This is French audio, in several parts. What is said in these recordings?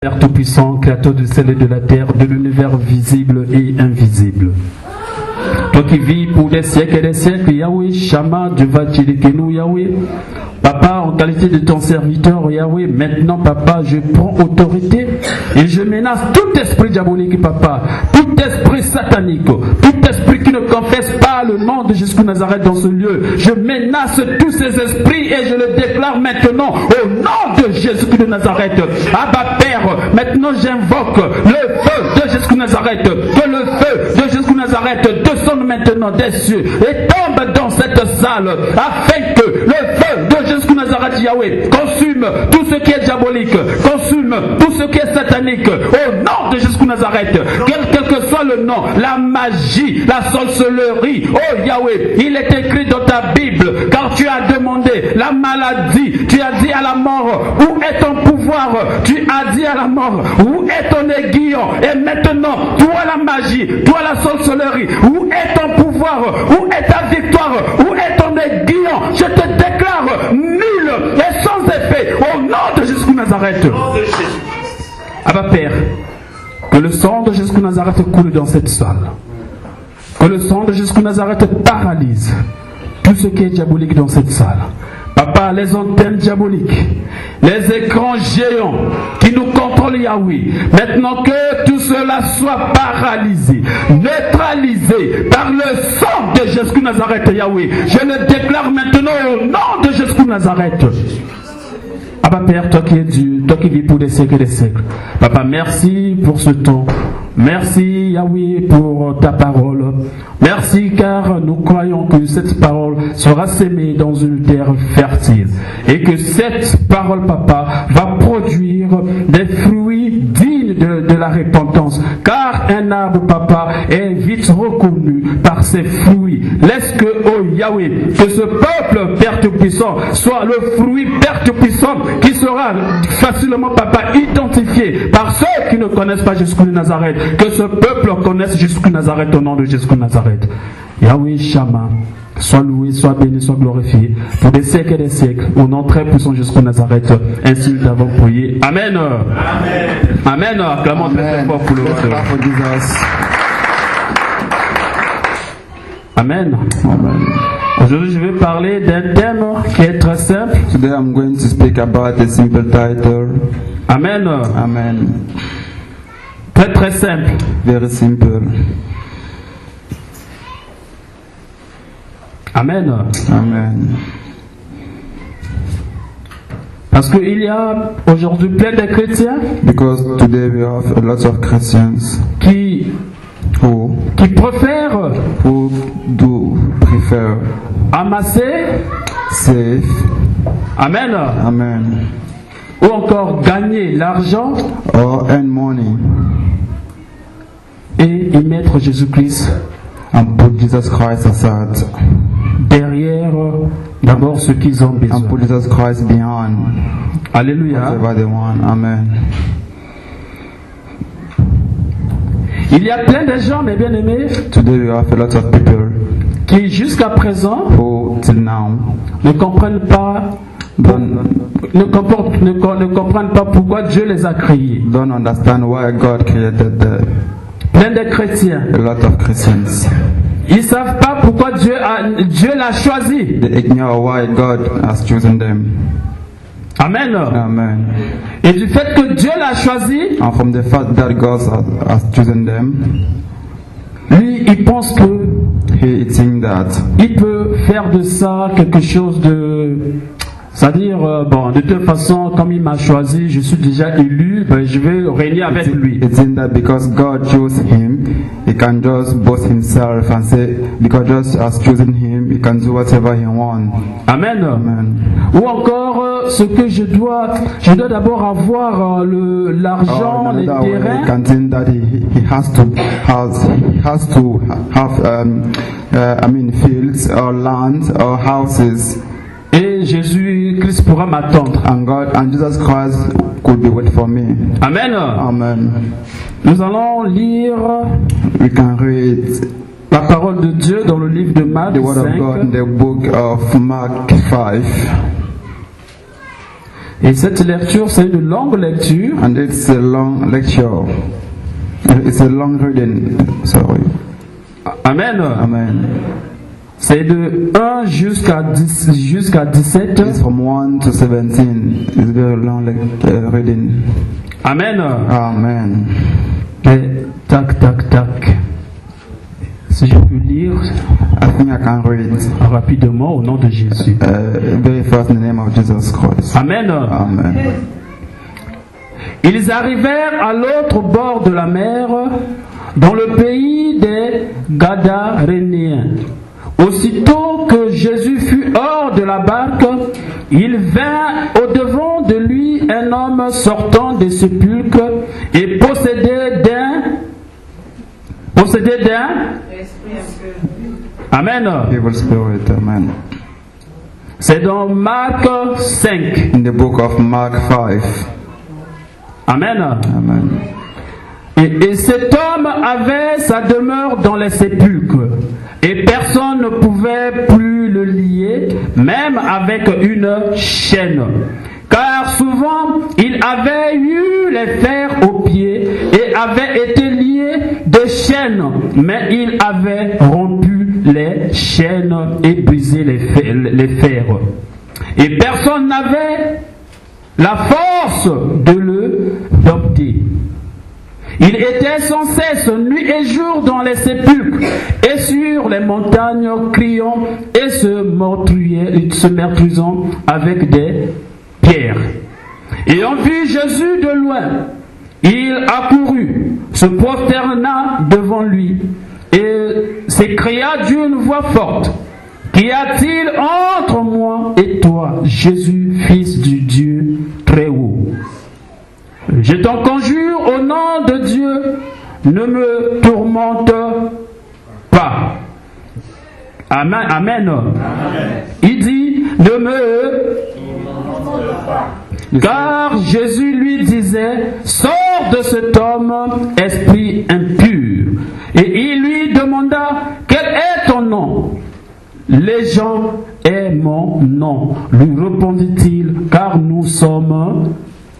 Père Tout-Puissant, Créateur du ciel et de la terre, de l'univers visible et invisible. Toi qui vis pour des siècles et des siècles, Yahweh, Shama, Dieu va nous, Yahweh. Papa, en qualité de ton serviteur, Yahweh, maintenant, Papa, je prends autorité et je menace tout esprit diabolique, Papa, tout esprit satanique, tout esprit qui ne confesse pas le nom de Jésus Nazareth dans ce lieu. Je menace tous ces esprits et je le déclare maintenant au nom de Jésus de Nazareth. Abba Père, maintenant j'invoque le feu de Jésus Nazareth, que le feu de Jésus Nazareth descende maintenant des cieux et tombe dans cette salle afin que le feu de Jésus Nazareth, Yahweh, consume tout ce qui est diabolique, consume tout ce qui est satanique au nom de Jésus Nazareth, quel que soit le nom, la magie, la sorcellerie. Oh Yahweh, il est écrit dans ta Bible, car tu as demandé la maladie, tu as dit à la mort, où est ton pouvoir? Tu as dit à la mort, où est ton aiguillon? Et maintenant, toi la magie, toi la sorcellerie, où est ton pouvoir? Où est ta victoire? Où est ton aiguillon? Je te déclare nul et sans effet au nom de Jésus Nazareth. Abba Père, que le sang de Jésus Nazareth coule dans cette salle. Que le sang de Jésus Nazareth paralyse tout ce qui est diabolique dans cette salle. Papa, les antennes diaboliques, les écrans géants qui nous contrôlent, Yahweh, maintenant que tout cela soit paralysé, neutralisé par le sang de Jésus Nazareth, Yahweh, je le déclare maintenant au nom de Jésus Nazareth. Abba Père, toi qui es Dieu, toi qui vis pour des siècles et des siècles. Papa, merci pour ce temps. Merci Yahweh pour ta parole. Merci car nous croyons que cette parole sera sémée dans une terre fertile. Et que cette parole, Papa, va produire des fruits dignes de la repentance. Car un arbre, Papa, est vite reconnu par ses fruits. Laisse que, oh Yahweh, que ce peuple, Père Tout-Puissant, soit le fruit, Père Tout-Puissant, qui sera facilement, Papa, identifié par ceux qui ne connaissent pas Jésus de Nazareth. Que ce peuple connaisse Jésus de Nazareth au nom de Jésus de Nazareth. Yahweh Shama, sois loué, sois béni, sois glorifié pour des siècles et des siècles. Au nom très puissant de Jésus de Nazareth. Ainsi nous avons prié. Amen. Amen. Amen. Acclamons très fort pour le Seigneur. Amen. Amen. Aujourd'hui, je vais parler d'un thème qui est très simple. Today I'm going to speak about a simple title. Amen. Amen. Très très simple. Very simple. Amen. Amen. Parce qu'il y a aujourd'hui plein de chrétiens Because today we have a lot of Christians qui préfèrent amasser, save, amen, amen, ou encore gagner l'argent or earn money et y mettre Jésus-Christ and put Jesus Christ aside. Derrière d'abord ce qu'ils ont besoin. And put Jesus Christ behind. Alléluia. Whatever they want. Amen. Il y a plein de gens, mes bien-aimés, Today we have a lot of people qui jusqu'à présent who till now ne comprennent pas ne comprennent pas pourquoi Dieu les a créés. don't understand why God created them. Plein de chrétiens. A lot of Christians. Ils ne savent pas pourquoi Dieu l'a choisi. They ignore why God has chosen them. Amen. Amen. Et du fait que Dieu l'a choisi, And from the fact that God has chosen them, lui, il pense que he thinks that il peut faire de ça quelque chose de... C'est-à-dire, de toute façon, comme il m'a choisi, je suis déjà élu, je vais régner avec lui. It's in that because God chose him, he can just boast himself and say, because God has chosen him, he can do whatever he wants. Amen. Amen. Ou encore, ce que je dois d'abord avoir l'argent, les terrains. He can think that he has to have fields or lands or houses. Et Jésus-Christ pourra m'attendre. And Jesus Christ could be wait for me. Amen. Amen. Nous allons lire We can read la parole de Dieu dans le livre de Marc the word 5. of God in the book of Mark 5. Et cette lecture, c'est une longue lecture. And it's a long lecture. It's a long reading. Sorry. Amen. Amen. C'est de 1 jusqu'à 17. It's from 1 to 17. It's a very long reading. Amen. Amen. Et tac, tac, tac. Si je peux lire I think I can read rapidement au nom de Jésus. very fast in the name of Jesus Christ. Amen. Amen. Ils arrivèrent à l'autre bord de la mer, dans le pays des Gadaréniens. Aussitôt que Jésus fut hors de la barque, il vint au-devant de lui un homme sortant des sépulcres et possédé d'un Amen. Evil spirit. Amen. C'est dans Marc 5. In the book of Mark 5. Amen. Amen. Et cet homme avait sa demeure dans les sépulcres, et personne ne pouvait plus le lier, même avec une chaîne. Car souvent il avait eu les fers aux pieds et avait été lié de chaînes, mais il avait rompu les chaînes et brisé les fers. Et personne n'avait la force de le dompter. Il était sans cesse nuit et jour dans les sépulcres et sur les montagnes criant et se meurtrisant avec des pierres. Ayant vu Jésus de loin, il accourut, se prosterna devant lui et s'écria d'une voix forte: Qu'y a-t-il entre moi et toi, Jésus, fils du Dieu très haut? Je t'en conjure au nom de Dieu, ne me tourmente pas. Amen. Amen. Il dit, ne me tourmente pas. Car Jésus lui disait, sors de cet homme, esprit impur. Et il lui demanda, quel est ton nom? Légion est mon nom, lui répondit-il, car nous sommes...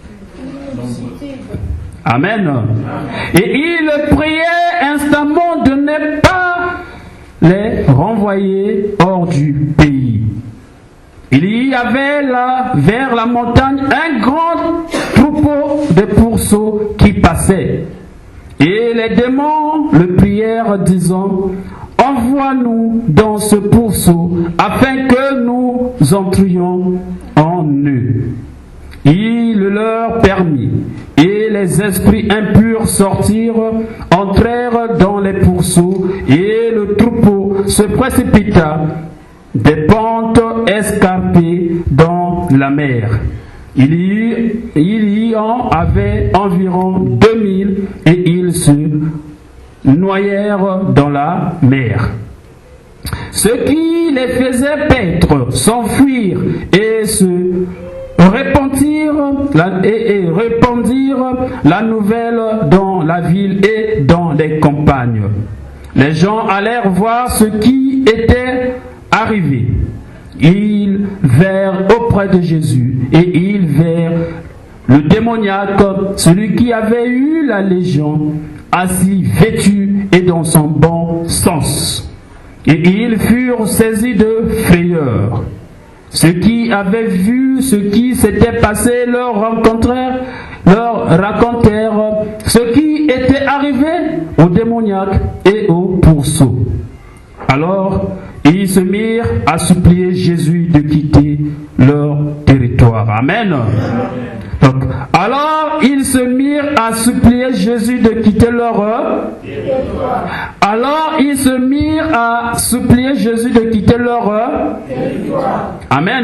Amen. Et il priait instamment de ne pas les renvoyer hors du pays. Il y avait là, vers la montagne, un grand troupeau de pourceaux qui passait. Et les démons le prièrent, disant, envoie-nous dans ce pourceau, afin que nous entrions en eux. Il leur permit, et les esprits impurs sortirent, entrèrent dans les pourceaux, et le troupeau se précipita des pentes escarpées dans la mer. Il y en avait environ 2000, et ils se noyèrent dans la mer. Ceux qui les faisaient paître s'enfuirent et se répandirent la nouvelle dans la ville et dans les campagnes. Les gens allèrent voir ce qui était arrivé. Ils vinrent auprès de Jésus et ils virent le démoniaque, celui qui avait eu la légion, assis vêtu et dans son bon sens. Et ils furent saisis de frayeur. Ceux qui avaient vu ce qui s'était passé leur racontèrent ce qui était arrivé au démoniaque et au pourceau. Alors, ils se mirent à supplier Jésus de quitter leur territoire. Amen. Donc, alors, ils se mirent à supplier Jésus de quitter leur territoire. Alors, ils se mirent à supplier Jésus de quitter leur territoire. Amen.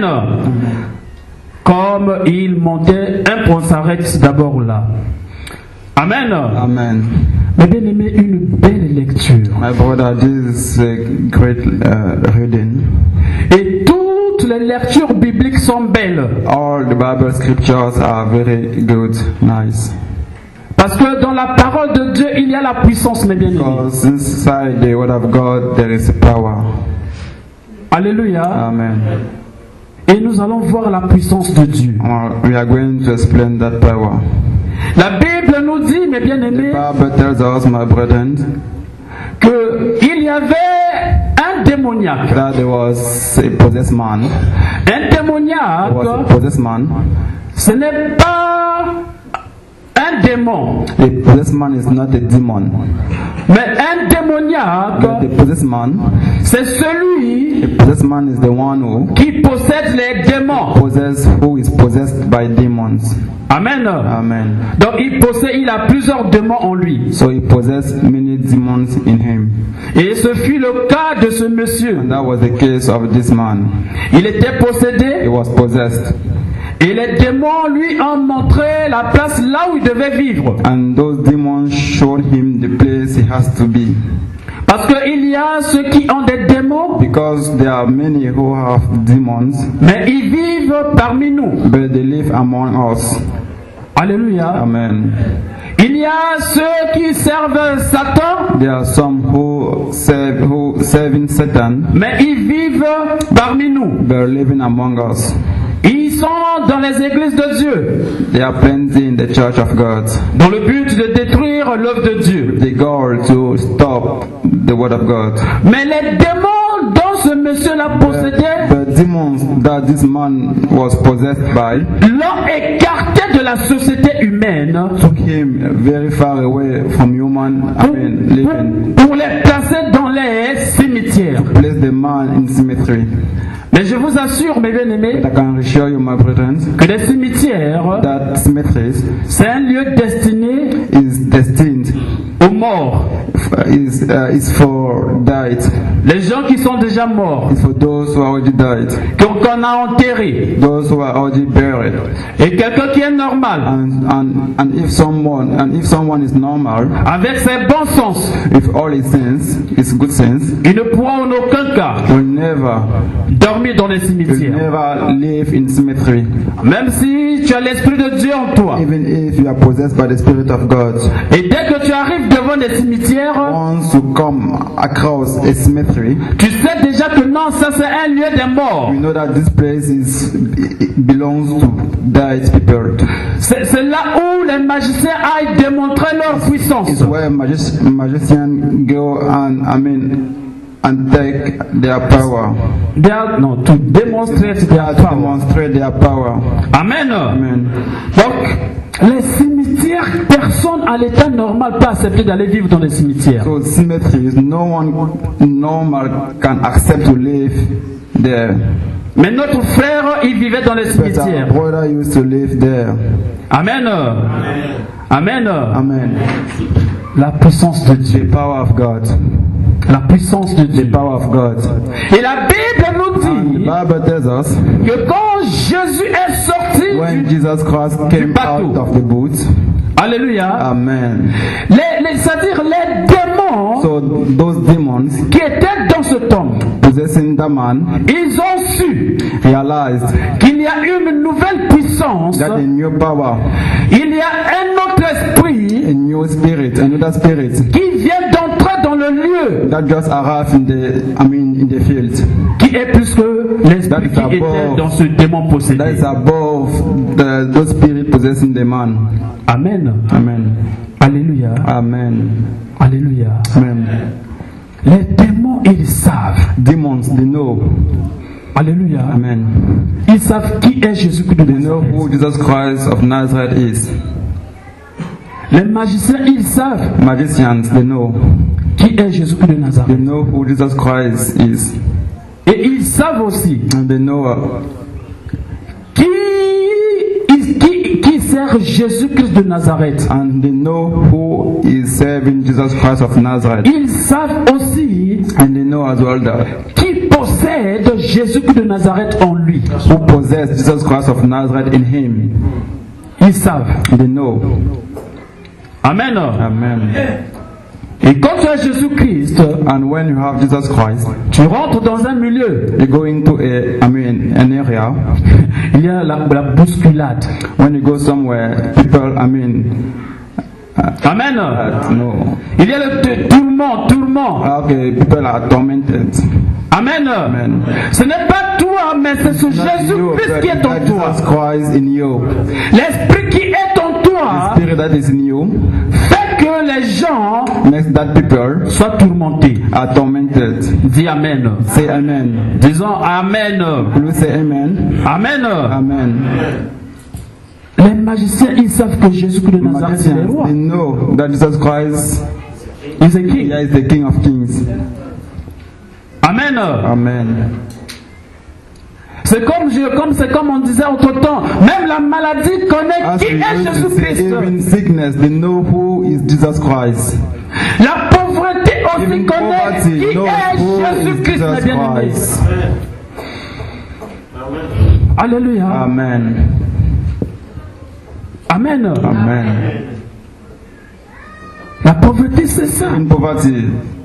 Comme ils montaient, un point s'arrête d'abord là. Amen. Amen. Mais bien aimé, une belle lecture. My brother, this is a great reading. Et toutes les lectures bibliques sont belles. All the Bible scriptures are very good, nice. Parce que dans la parole de Dieu, il y a la puissance, mes bien-aimés. Because inside the word of God, there is power. Alléluia. Amen. Et nous allons voir la puissance de Dieu. We are going to explain that power. La Bible nous dit, mes bien-aimés, The Bible tells us, my brethren, qu'il y avait un démoniaque. that there was a possessed man. Un There was a démoniaque, possessed man. ce n'est pas un démon, A possessed man is not a demon. mais un But the démoniaque, possessed man, c'est celui a possessed man is the one who qui possède les démons. who is possessed by demons. Amen. Amen. Donc il a plusieurs démons en lui. So he possessed many demons in him. Et ce fut le cas de ce monsieur. And that was the case of this man. Il était He possédé was possessed. et les démons lui ont montré la place là où il devait vivre. And those demons showed him the place he has to be. Parce qu'il y a ceux qui ont des démons, Because there are many who have demons, mais ils vivent parmi nous. but they live among us. Alléluia. Amen. Il y a ceux qui servent Satan, There are some who serving Satan, mais ils vivent parmi nous. but are living among us. Ils sont dans les églises de Dieu, There are plenty in the church of God. dans le but de détruire l'œuvre de Dieu. The goal to stop the word of God. Mais les démons dont ce monsieur l'a possédé The demons that this man was possessed by l'ont écarté de la société humaine took him very far away from human living. pour les placer dans les cimetières. Place the man in cemetery. Mais je vous assure, mes bien-aimés, I can assure you, my brethren, que les cimetières, that cemeteries c'est un lieu destiné is destined aux morts. is for died. Les gens qui sont déjà morts, It's for those who are already died. qu'on a enterrés. Those who are already buried. Et quelqu'un qui est normal, And if someone is normal, avec ses bons sens, with all his sins, his good sins, il ne pourra en aucun cas will never dormir dans les cimetières. live in cemetery. Même si tu as l'Esprit de Dieu en toi. Even if you are possessed by the Spirit of God, Et dès que tu arrives devant les cimetières, once you come across a cemetery, tu sais déjà que non, ça c'est un lieu des morts. you know that this place belongs to died people. C'est là où les magiciens aillent démontrer leur puissance. It's where magicians go and take their power. To demonstrate their To power. demonstrate their power. Amen. Amen. Donc, les cimetières, personne à l'état normal peut accepter d'aller vivre dans les cimetières. So cemeteries, no one normal can accept to live there. Mais notre frère, il vivait dans les But cimetières. our brother used to live there. Amen. Amen. Amen. La puissance de The Dieu. power of God. La puissance de The Dieu. power of God. Et la Bible nous And the dit Bible tells us que quand Jésus est sorti when du... Jesus Christ came bateau. out of the boat. Alléluia. Amen. C'est-à-dire les démons So those demons qui étaient dans cet homme, possessing the man ils ont su realized qu'il y a une nouvelle puissance, that a new power, il y a un autre esprit a new spirit, another spirit qui vient d'entrer dans le lieu, that just arrived in the field. qui est plus que l'esprit That is qui était above. dans ce démon That possédé. is above those spirits possessing the man. Amen. Amen. Alléluia. Amen. Alléluia. Amen. Les démons, ils savent. Demons, they know. Alléluia. Amen. Ils savent qui est Jésus-Christ de They know Nazareth. who Jesus Christ of Nazareth is. Les magiciens, ils savent Magicians, they know. qui est Jésus-Christ de They Nazareth. know who Jesus Christ is. Et ils savent aussi And they know qui sert Jésus-Christ de Nazareth. and they know who is serving Jesus Christ of Nazareth. Ils savent aussi And they know as well that qui possède Jésus-Christ de Nazareth en lui. who possess Jesus Christ of Nazareth in him. Ils savent. They know. Amen. Amen. Et quand tu as Jésus-Christ, And when you have Jesus Christ, tu rentres dans un milieu. you go into an area. Il y a la bousculade. When you go somewhere, people, Amen. no. Il y a le tourment. Okay, people are tormented. Amen. Amen. Ce n'est pas toi, mais c'est ce Not you, Jésus-Christ qui est en but toi. Jesus Christ in you. L'esprit qui est en The toi spirit that is in you fait que les gens makes that people soient tourmentés. are tormented. Dis Amen. Say amen. Disons Amen. Will you say amen? Amen. Amen. Les magiciens, ils savent que Jésus-Christ de The Nazareth est le magicians, roi. they know that Jesus Christ Ils écrivent. is the King of Kings. Amen. Amen. C'est comme on disait autrefois, même la maladie connaît As qui we est used to say, Jésus-Christ. even sickness, they know who is Jesus Christ. La pauvreté aussi Even connaît poverty qui knows est who is Jésus-Christ, mes Jesus bien-aimés. Christ. Alléluia. Amen. Amen. Amen. La pauvreté, c'est ça. In poverty.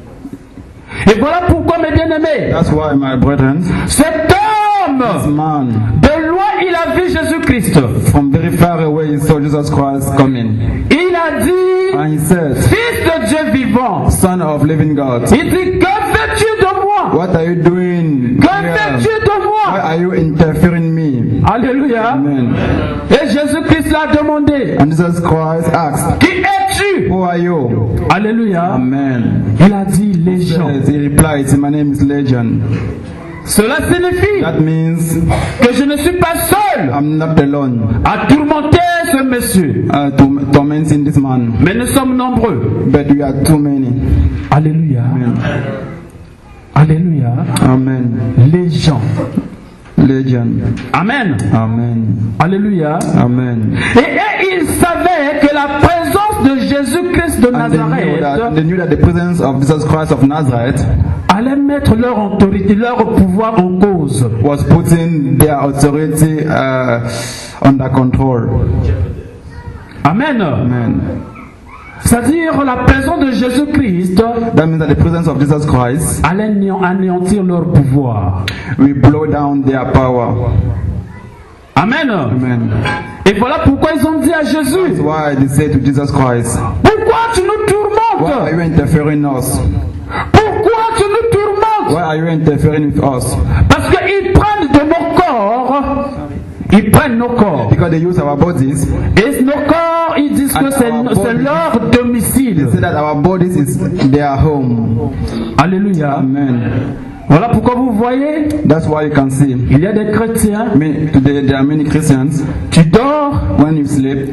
Et voilà pourquoi, mes bien-aimés, That's why, my brethren, cet this homme, man, de loin, il a vu Jésus-Christ. from very far away, he saw Jesus Christ coming. Il a dit, And he said, Fils de Dieu vivant. Son of living God, Il dit, que fais-tu de moi? what are you doing Que here? fais-tu de Why moi? are you interfering me? Alléluia. Amen. Et Jésus-Christ l'a demandé, And Jesus Christ asked, qui es-tu? who are you? Alléluia. Amen. Il a dit, Légion. He replied, my name is Legion. Cela signifie That means que je ne suis pas seul I'm not alone à tourmenter ce monsieur. tormenting this man, Mais nous sommes nombreux. but we are too many. Alléluia. Amen. Alléluia. Amen. Légion. Legion. Amen. Amen. Alléluia. Amen. Et il savait que la présence de Jésus-Christ de And they knew that the presence of Jesus Christ of Nazareth allait mettre leur autorité, leur pouvoir en cause. was putting their authority under control. Amen. Amen. C'est-à-dire la présence de Jésus-Christ That means that the presence of Jesus Christ allait anéantir leur pouvoir. will blow down their power. Amen. Amen. Et voilà pourquoi ils ont dit à That's Jésus, why they say to Jesus Christ, pourquoi tu nous why are you tourmentes? interfering us? Pourquoi tu nous tourmentes? Why are you interfering with us? Parce qu'ils prennent de nos corps, ils prennent nos corps. Because they use our bodies. Et nos corps, ils disent que c'est leur They domicile. say that our bodies is their home. Alléluia. Amen. Voilà pourquoi vous voyez, That's why you can see. il y a des chrétiens, Today there are many Christians. tu dors, When you sleep,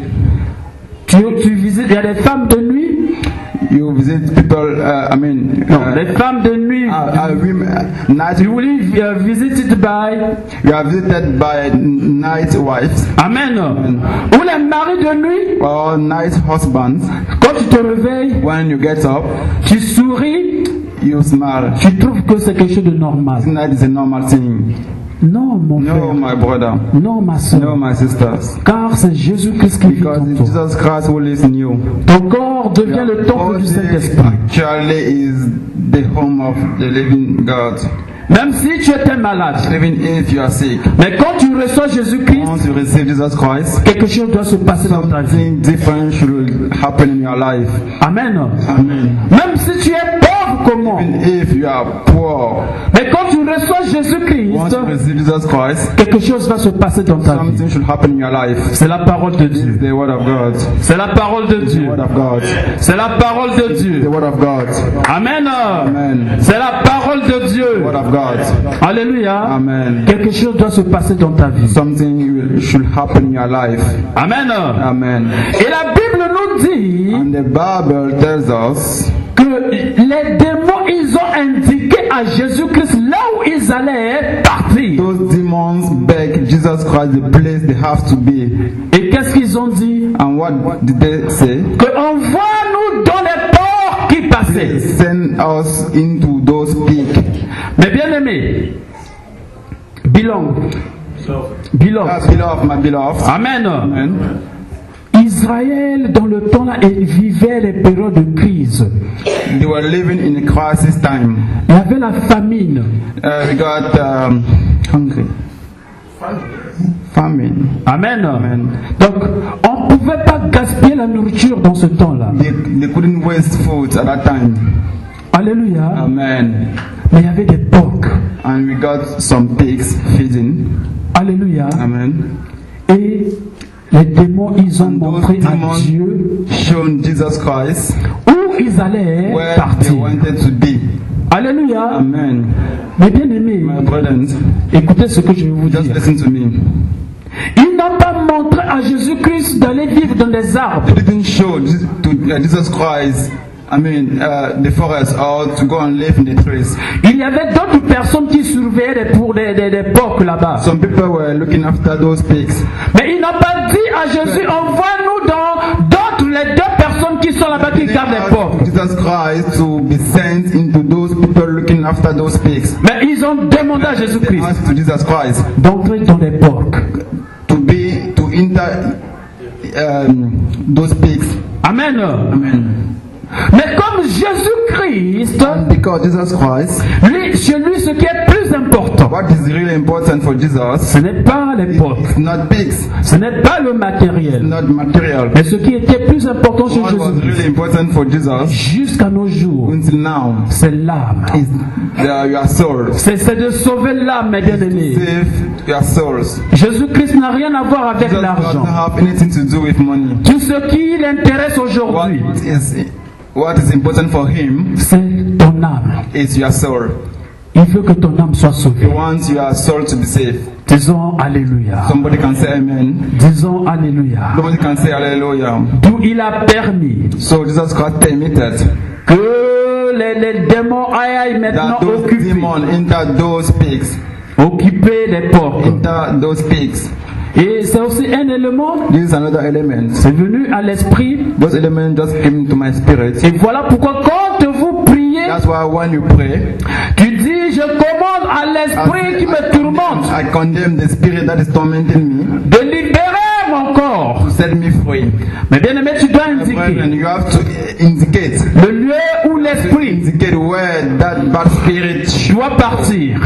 tu visites, il y a des femmes de nuit, you visit people. non, les femmes de nuit, Women, night. you will be visited by, You are visited by night wives amen, ou les maris de nuit, or night husbands. quand tu te réveilles, When you get up, tu souris, you smile. tu trouves que c'est quelque chose de normal. That is a normal thing. Non, mon No, frère, my brother. non, ma No, soeur, my sisters. car c'est Jésus-Christ qui vit Because en it's toi. Jesus Christ who lives in you. Ton corps devient le temple du Saint-Esprit. Actually is the home of the living God. Même si tu étais malade, Even if you are sick, mais quand tu reçois Jésus-Christ, once you receive Jesus Christ, quelque chose doit se passer dans ta vie. something different should happen in your life. Amen. Amen. Même si tu es pauvre comme moi, Even if you are poor, mais quand tu reçois once Jésus-Christ, you receive Jesus Christ, quelque chose va se passer dans ta vie. something should happen in your life. C'est la parole de This is Dieu. the word of God. C'est la parole de The Dieu. word of God. C'est la parole de The Dieu. word of God. Amen. Amen. C'est la parole de The Dieu. word of God. Alléluia. Amen. Quelque chose doit se passer dans ta vie. Something should happen in your life. Amen. Amen. Et la Bible nous dit And the Bible tells us que les démons, ils ont indiqué à Jésus-Christ là où ils allaient partir. those demons beg Jesus Christ the place they have to be. Et qu'est-ce qu'ils ont dit? And what did they say? Que envoie-nous dans les ports qui passaient. Send us into those pigs. Mais bien aimé, beloved. Beloved, my beloved. Amen. Amen. Israël, dans le temps là, il vivait les périodes de crise. They were living in a crisis time. Il y avait la famine. We got hungry. Famine. Amen. Amen. Donc, on ne pouvait pas gaspiller la nourriture dans ce temps-là. They couldn't waste food at that time. Alléluia. Amen. Mais il y avait des porcs. and we got some pigs feeding. Alléluia. Amen. Et les démons, ils ont And those montré à demons Dieu shown Jesus Christ où ils allaient where they partir. wanted to be. Alléluia. Amen. Mais bien aimés, My brothers, écoutez ce que je vais vous just dire. listen to me. Il n'a pas montré à Jésus-Christ d'aller vivre dans des arbres. They didn't show to Jesus Christ, the forest, or to go and live in the trees. Il y avait d'autres personnes qui surveillaient des porcs là-bas. Some people were looking after those pigs. Mais il n'a pas dit à Jésus, envoie-nous dans d'autres, les deux personnes qui sont là-bas qui gardent les porcs. Jesus Christ to be sent into those people looking after those pigs. Mais ils ont demandé à They Jésus-Christ asked to Jesus Christ d'entrer dans les porcs. to enter those pigs. Amen. Amen. Mais comme Jésus-Christ, And because Jesus Christ, lui, chez lui, ce qui est plus important, what is really important for Jesus ce n'est pas les porcs, is not pigs, ce n'est pas le matériel, not material. mais ce qui était plus important chez What was Jésus-Christ, really important for Jesus jusqu'à nos jours, until now c'est l'âme. is your soul. C'est de sauver l'âme, mes bien-aimés. Save your souls. Jésus-Christ n'a rien à voir avec Jesus l'argent. doesn't have anything to do with money. Tout ce qui l'intéresse aujourd'hui, What is important for him c'est ton âme. is your soul. Il veut que ton âme soit He sauvée. wants your soul to be saved. Disons Alléluia. Somebody can say amen. Disons Alléluia. Somebody can say hallelujah. D'où il a permis So Jesus Christ permitted que les démons aillent maintenant that those occuper demons enter those pigs. les porcs. Enter those pigs. Et c'est aussi un élément, This is another element. c'est venu à l'esprit. Those elements just came to my spirit. Et voilà pourquoi quand vous priez, That's why when you pray, tu dis, je commande à l'esprit qui me tourmente I condemn the spirit that is tormenting me de libérer mon corps. to set me free. Mais bien aimé, tu dois And indiquer you have to indicate le lieu où l'esprit where that bad spirit doit partir.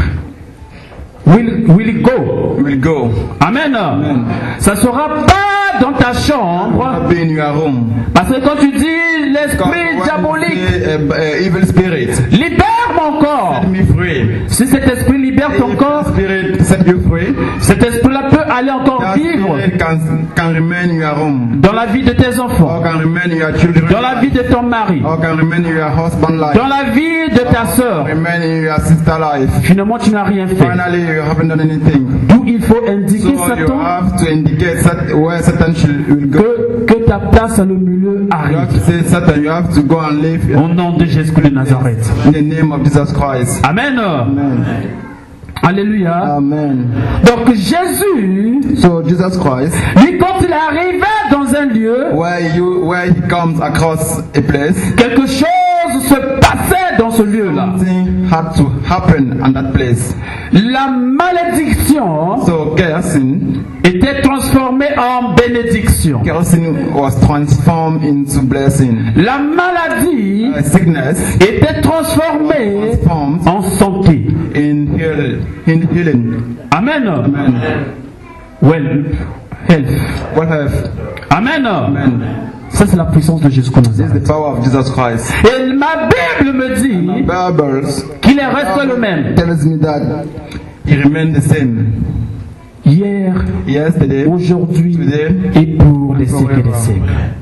Will go. will go. Amen. Ça sera pas dans ta chambre. Not be in your room. Parce que quand tu dis Because l'esprit when you diabolique, say, evil spirit, libère mon corps. set me free. Si cet esprit libère ton If corps, the spirit set you free, cet esprit-là peut aller encore that vivre spirit can remain in your room, dans la vie de tes or enfants, can remain in your children, dans la vie de ton mari, or can remain in your husband life, dans la vie de ta sœur. remain in your sister life. Finalement, tu n'as rien fait. Finally, you haven't done anything. D'où il faut So indiquer you Satan have to indicate where Satan will go. que ta place à le milieu You have arrive. to say, Satan, you have to go and live Au nom de Jésus de Nazareth. in the name of Jesus Christ. Amen. Amen. Alléluia. Amen. Donc Jésus, So Jesus Christ, lui, quand il arrivait dans un lieu, where he comes across a place, quelque chose se passait dans ce lieu-là. something had to happen on that place. La malédiction So kerosene était transformée en bénédiction. was transformed into blessing. La maladie Sickness était transformée transformed en santé. in healing. Amen. Amen. Well, health. What have? Amen. Amen. Ça, c'est la puissance de Jésus Christ. This is the power of Jesus Christ. Et ma Bible me dit Bible qu'il est resté le même. tells me that he remained the same Hier, yesterday, aujourd'hui today, et pour les siècles des siècles.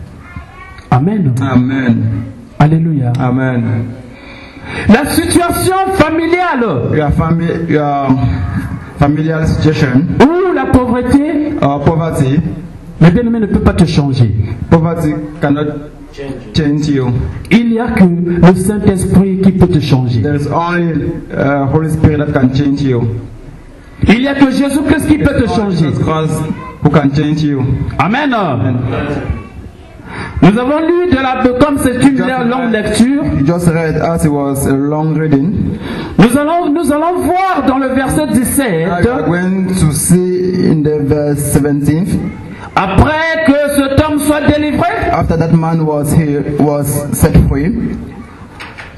Amen. Amen. Alléluia. Amen. La situation familiale Your familial situation ou la pauvreté, or poverty. mais bien aimé, ne peut pas te changer. Poverty cannot change you. Il n'y a que le Saint-Esprit qui peut te changer. There is only Holy Spirit that can change you. Il n'y a que Jésus-Christ qui peut te changer. Jesus Christ who can change you. Amen. Nous avons lu comme c'est une longue lecture. You just read as it was a long reading. Nous allons voir dans le verset 17. We are going to see in the verse 17. Après que cet homme soit délivré, After that man was set free,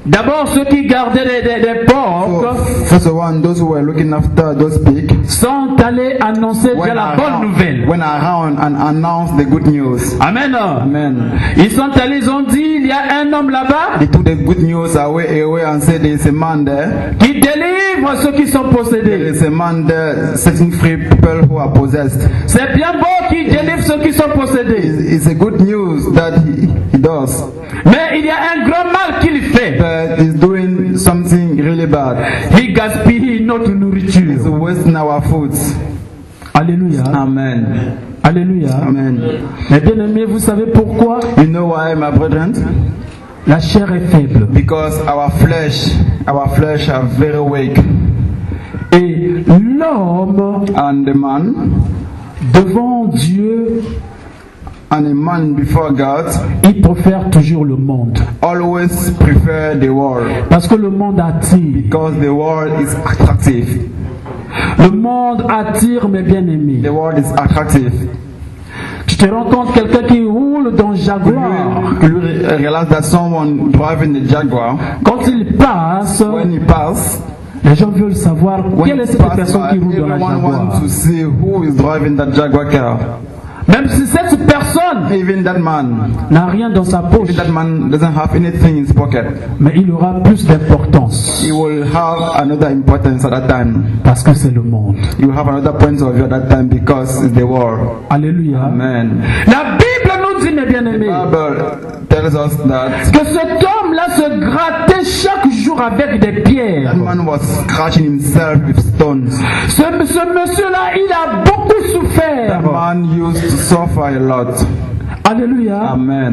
D'abord, ceux qui gardaient des porcs First of all, those who were looking after those pigs sont allés annoncer déjà la bonne nouvelle. went around and announced the good news. Amen. Amen. Ils sont allés, ils ont dit, il y a un homme là-bas They took the good news away and said there is a man there. qui délivre ceux qui sont There possédés. is a man there setting free people who are possessed. C'est bien beau qu'il délivre ceux qui sont possédés. It's a good news that he does. Mais il y a un grand mal qu'il fait. But he's doing something really bad. Il gaspille notre He's nourriture. wasting our foods. Alléluia. Amen. Alléluia. Amen. Mais bien aimés, vous savez pourquoi? You know why, my brethren? La chair est faible. Because our flesh are very weak. Et l'homme, And the man, devant Dieu, and a man before God, il préfère toujours le monde. always prefer the world. Parce que le monde attire. Because the world is attractive. Le monde attire mes bien-aimés. The world is attractive. Tu te rends compte, quelqu'un qui roule dans Jaguar, You realize that someone driving the Jaguar, quand il passe, when he passes, les gens veulent savoir when quelle est he cette passes personne by, qui roule dans la everyone Jaguar. wants to see who is driving that Jaguar car. Même si cette personne Even that man, n'a rien dans sa poche, even that man doesn't have anything in his pocket. mais il aura plus d'importance He will have another importance at that time. parce que c'est le monde. You have another point of view at that time because it's the world. Alléluia. Amen. La Bible nous dit, mes bien-aimés, Bible tells us that que cet homme-là se grattait chaque jour avec des pierres. that man was scratching himself with stones. Ce monsieur-là, il a beaucoup souffert. That man used to suffer a lot. Alléluia. Amen.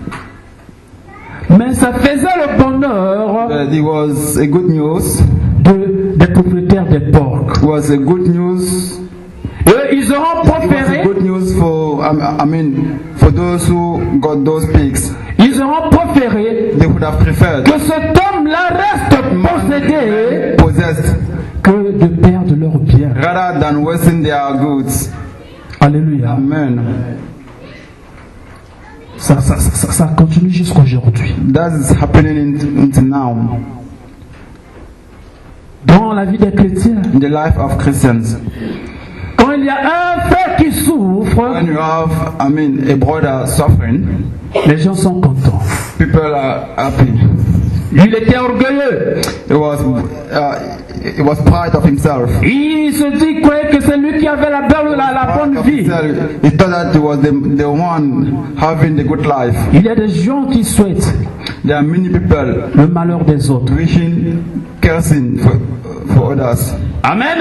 Mais ça faisait le bonheur But it was a good news. des propriétaires des porcs. It was a good news. Et ils auront It was a préféré, good news for for those who got those pigs. ils auront préféré They would have preferred que cet homme-là reste possédé possessed que de perdre leurs biens. rather than wasting their goods. Alléluia. Amen. Ça continue jusqu'aujourd'hui. That is happening until now Dans la vie des chrétiens, in the life of Christians. quand il y a un frère qui souffre, When you have, a brother suffering, les gens sont contents. people are happy. Lui, il était orgueilleux. He was proud of himself. Il se dit il croyait que c'est lui qui avait la bonne Proud of vie. himself. He thought that he was the one having the good life. Il y a des gens qui souhaitent There are many people le malheur des autres. wishing, cursing for others. Amen.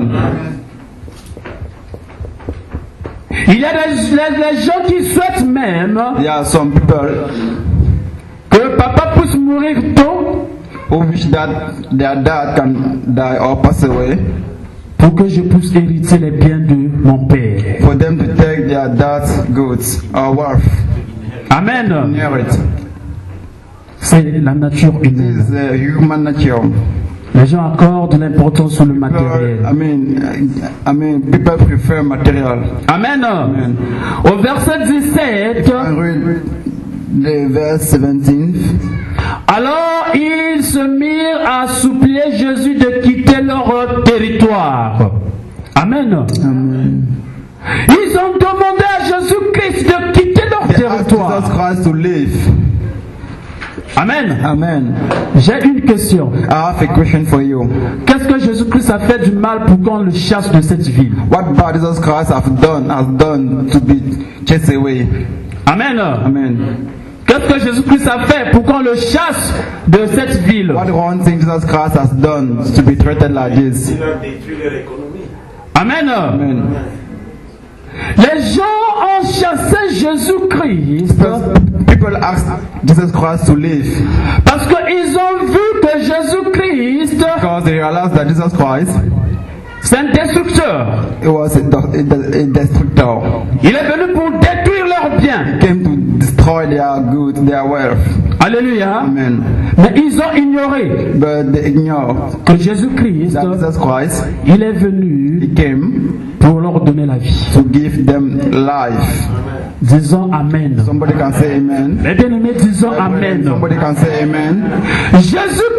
Il y a des gens qui souhaitent même There are some people que papa puisse mourir tôt who wish that their dad can die or pass away, pour que je puisse hériter les biens de mon père. for them to take their dad's goods or wealth, Amen. inherit. C'est la nature This humaine. is the human nature. Les gens accordent l'importance sur le People, matériel. people prefer material. Amen. Au verset 17, I read the verse 17. alors ils se mirent à supplier Jésus de quitter leur territoire. Amen. Amen. Ils ont demandé à Jésus-Christ de quitter leur They asked Jesus territoire. Christ to leave. Amen. Amen. J'ai une question. I have a question for you. Qu'est-ce que Jésus-Christ a fait du mal pour qu'on le chasse de cette ville? What bad Jesus Christ has done to be chased away? Amen. Amen. Qu'est-ce que Jésus-Christ a fait pour qu'on le chasse de cette ville? What wrong thing Jesus Christ has done to be treated like this? Il a détruit leur économie. Amen. Amen. Les gens ont chassé Jésus-Christ People asked Jesus Christ to leave parce qu'ils ont vu que Jésus-Christ, because they realized that Jesus Christ c'est un destructeur. was a destructor. Il est venu pour détruire leurs biens. He came to destroy their goods, their wealth. Alléluia. Amen. Mais ils ont ignoré But they ignore que Jésus-Christ, that Jesus Christ, il est venu He came pour leur donner la vie. to give them life. Disons Amen. Somebody can say amen. Les bien-aimés, disons Amen. Somebody can say amen. Jésus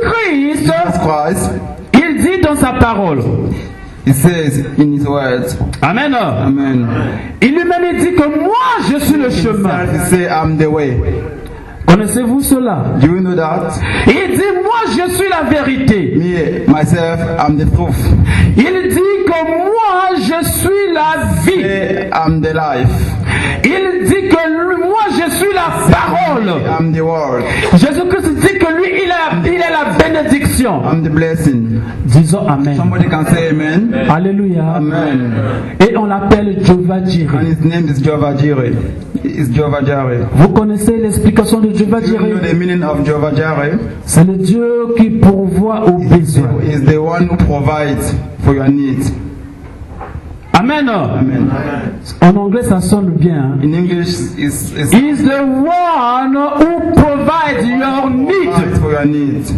Jésus-Christ, Jesus Christ, il dit dans sa parole. He says in His words, Amen. Amen. Il lui-même dit que moi je suis le chemin. He says, I'm the way. Connaissez-vous cela? Do you know that? Il dit moi je suis la vérité. Me, myself, I'm the truth. Il dit que moi je suis la vie. Say, I'm the life. Il dit que moi je suis la parole. I'm the word. Jésus-Christ dit que lui il est la bénédiction. I'm the blessing. Disons Amen. Somebody can say amen. Alléluia. Amen. Et on l'appelle Jehovah Jireh. And his name is Jehovah Jireh. It's Jehovah Jireh. Vous connaissez l'explication de Jehovah Do you know Jireh? the meaning of Jehovah Jireh? C'est le Dieu qui pourvoit aux besoins. He's the one who provides for your needs. Amen. Amen. En anglais ça sonne bien. In English, it's He's the one who provides your need. for your needs.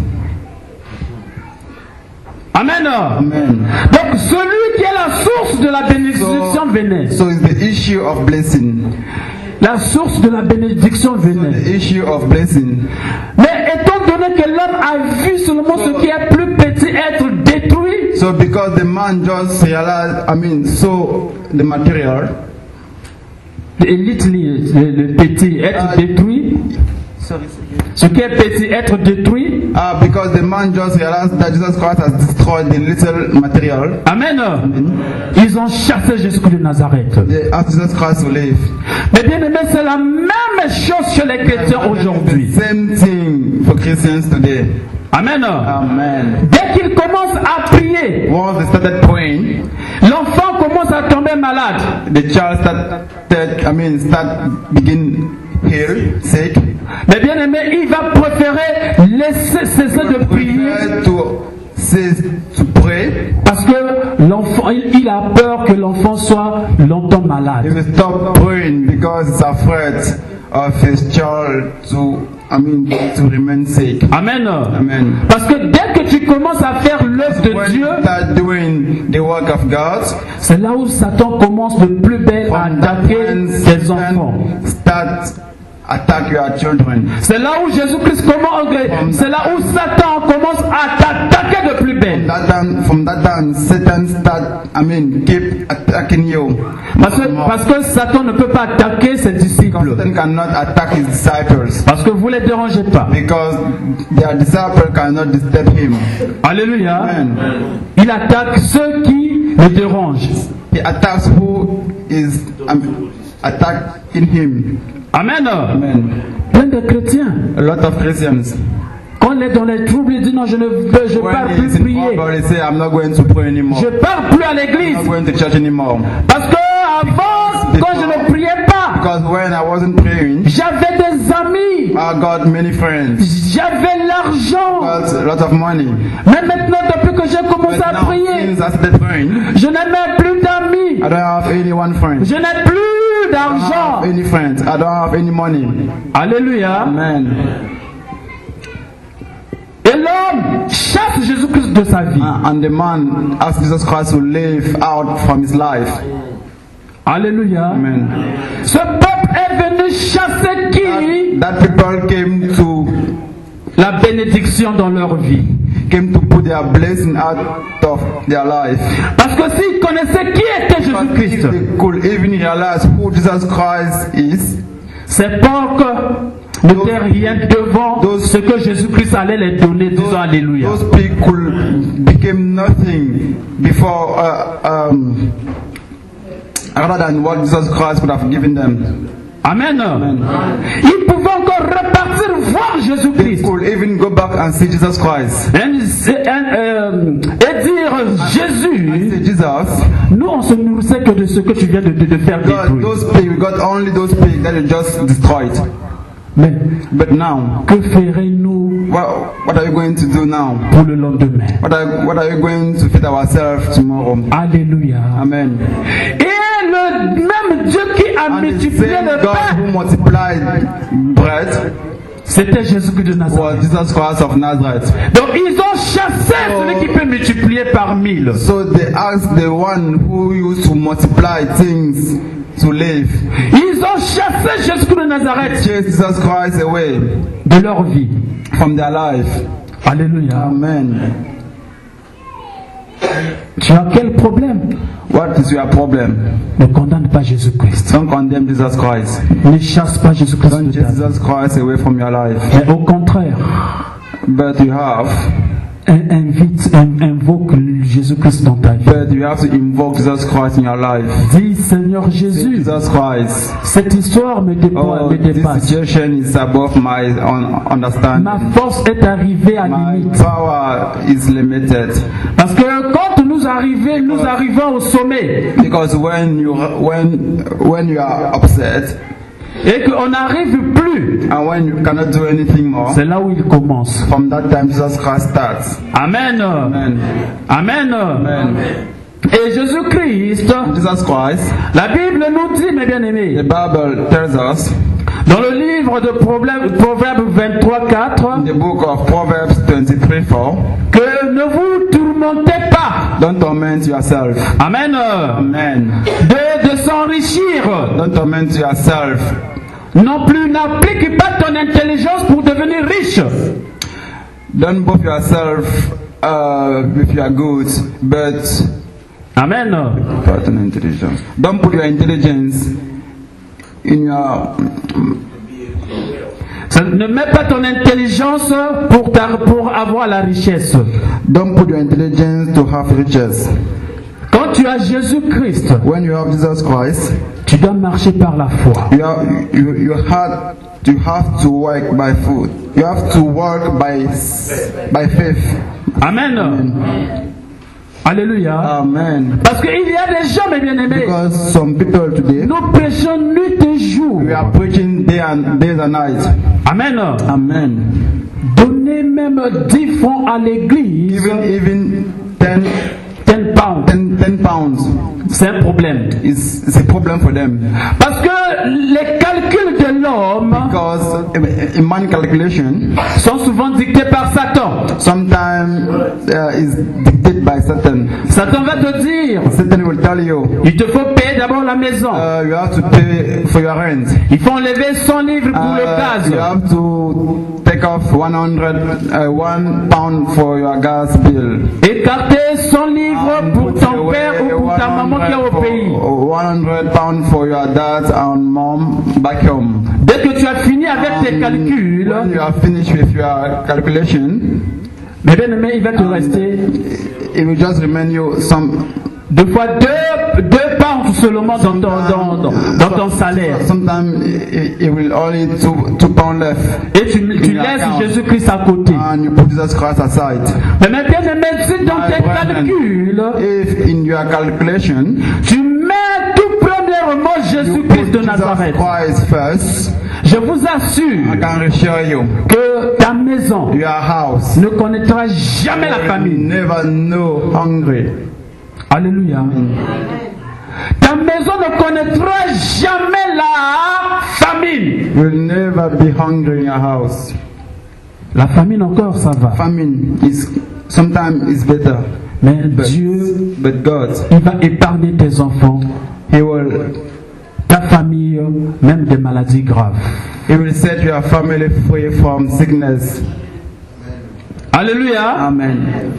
Amen. Amen. Donc celui qui est la source de la bénédiction venait. So it's the issue of blessing. La source de la bénédiction venait. The issue of blessing. Mais étant donné que l'homme a vu seulement ce qui est plus petit être détruit, So because the man just realized, saw the material. le petit être détruit, ce qui est petit être détruit. Because the man just realized that Jesus Christ has destroyed the little material. Amen. Ils ont chassé Jésus-Christ de Nazareth. They asked Jesus Christ to live. Mais bien aimé, c'est la même chose chez les chrétiens aujourd'hui. Same thing for Christians today. Amen. Amen. Dès qu'ils commencent à prier, Once they started praying, l'enfant commence à tomber malade. the child begin ill, sick. Mais bien aimé, il va préférer laisser cesser de prier To pray. parce que l'enfant, il a peur que l'enfant soit longtemps He malade. will stop praying because he's afraid of his child to remain sick. Amen. Amen. Parce que dès que tu commences à faire l'œuvre de When Dieu, you start doing the work of God, c'est là où Satan commence de plus belle à from that attaquer time, tes enfants. start attack your children. C'est là où Jésus-Christ commence, c'est là où Satan commence à t'attaquer de plus belle. From that time, Satan keep attacking you. Parce que Satan ne peut pas attaquer ses disciples. Satan cannot attack his disciples Parce que vous ne les dérangez pas. because their disciples cannot disturb him. Alléluia. Amen. Il attaque ceux qui le dérangent. He attacks who is attacking him. Amen. Amen. Plein de chrétiens. A lot of Christians, Quand on est dans les troubles, ils disent non, je ne pars when plus he's in prier. trouble, they say, I'm not going to pray anymore. Je pars plus à I'm l'église. not going to church anymore. Parce que avant, quand je ne priais pas, Because when I wasn't praying, j'avais des amis. I got many friends, J'avais l'argent. got a lot of money. Mais maintenant, depuis que j'ai commencé But à now, prier, since I started praying, je n'ai même plus d'amis. I don't have any one friend. Je n'ai plus I don't d'argent. have any friends. I don't have any money. Alléluia. Amen. Et l'homme chasse Jésus-Christ de sa vie. And the man asked Jesus Christ to live out from his life. Alléluia. Amen. Ce peuple est venu chasser qui? That people came to La bénédiction dans leur vie. put their blessing out of their life. Parce que s'ils connaissaient qui était Jésus-Christ, They could even realize who Jesus Christ is. ces peuples n'étaient rien devant ce que Jésus-Christ allait les donner, disons Alléluia. Those people became nothing before other than what Jesus Christ would have given them. Amen. Ils pouvaient encore repartir voir They Jésus-Christ could even go back and see Jesus Christ. et dire Jésus, Say, Jesus, nous on se nourrissait que de ce que tu viens de faire God, détruire. those pigs, we got only those pigs that you just destroyed. Mais But now, que ferons-nous what are you going to do now? pour le lendemain? What are you going to feed ourselves tomorrow? Alléluia. Amen. Et le même Dieu qui a And the multiplié same le God pain, who multiplied bread c'était Jésus-Christ de was Nazareth. Jesus Christ of Nazareth. Donc ils ont chassé celui qui peut multiplier par 1000. So they asked the one who used to multiply things to live. Ils ont chassé Jésus-Christ de Nazareth Chase Jesus Christ away de leur vie. from their life. Alléluia. Amen. Tu as quel problème? What is your problem? Ne condamne pas Jésus-Christ. Don't condemn Jesus Christ. Ne chasse pas Jésus-Christ Don't de ta vie. Jesus Christ away from your life. Mais au contraire, But you have invoque Jésus-Christ dans ta vie. But you have to invoke Jesus Christ in your life. Dis Seigneur Jésus, Jesus Christ. cette histoire me Oh, this dépasse. situation is above my understanding. Ma force est arrivée à My limite. power is limited. Parce que quand nous arrivons au sommet Because when you are upset et qu'on n'arrive plus, and when you cannot do anything more, c'est là où il commence. from that time Jesus Christ starts. Amen. Amen. Amen. Amen. Et Jésus-Christ, Jesus Christ. la Bible nous dit, mes bien-aimés, The Bible tells us dans le livre de Proverbes 23:4, in the book of Proverbs 23:4, que ne vous tourmentez pas. don't torment yourself. Amen. Amen. De s'enrichir. Don't torment yourself. Non plus, n'applique pas ton intelligence pour devenir riche. Don't buff yourself with your goods, but Amen. intelligence. Don't put your intelligence in your. Ne mets pas ton intelligence pour avoir la richesse. Don't put your intelligence to have riches. Quand tu as Jésus-Christ, When you have Jesus Christ, tu dois marcher par la foi. you have to work by food. You have to work by faith. Amen. Alléluia. Amen. Parce qu'il y a des gens, mes bien-aimés, Because some people today, nous prêchons nuit et jour. we are preaching days and night. Amen. Amen. Donnez même 10 francs à l'église, Even 10 pounds c'est un problème. is a problem for them. Parce que les calculs de l'homme Because in money calculation, sont souvent dictés par Satan. sometimes is dictated by Satan. Satan va te dire, Satan will tell you, il te faut payer d'abord la maison. you have to pay for your rent. Il faut enlever 100 livres pour le gaz. You have to take off 1 pound for your gas bill. Écarter 100 livres pour ton père ou pour ta maman qui est au pays. 100 pounds for your dad and mom back home. Dès que tu as fini avec tes calculs, When you are finished with your calculation, mais bien aimé, il va te rester it will just remain you some. 2 fois 2 pounds seulement dans ton salaire. Sometimes it will only 2 pounds left. Et tu laisses Jésus-Christ à côté. And you put Jesus Christ aside. Mais bien aimé, si dans tes calculs, If in your calculation, tu mets tout premièrement you Jésus-Christ put de Nazareth, Jesus Christ first, je vous I assure can assure you, que ta maison your house ne connaîtra jamais la will famine. never know hungry. Alléluia. Ta maison ne connaîtra jamais la famine. You will never be hungry in your house. La famine encore, ça va. Famine is sometimes is better, Mais Dieu, but God, il va épargner tes enfants, He will ta famille, même des maladies graves. set your family free from sickness. Alléluia. Amen.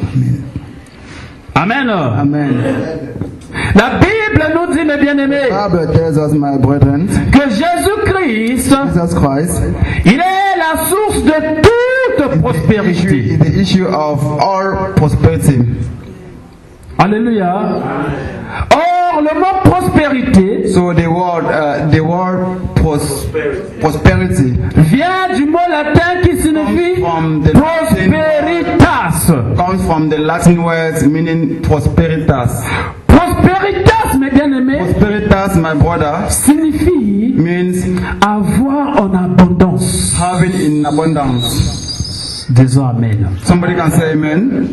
Amen. Amen. La Bible nous dit, mes bien-aimés, Bible tells us, my brethren, que Jésus-Christ, Jesus Christ il est la source de toute prospérité. is the issue of all prosperity. Alléluia. Or, le mot prospérité So the word prosperity vient du mot latin qui signifie from the prosperitas. comes from the Latin words meaning prosperitas. Prosperitas, mes bien-aimés, Prosperitas, my brother, signifie means avoir en abondance. having in abundance. Disons Amen. Somebody can say amen.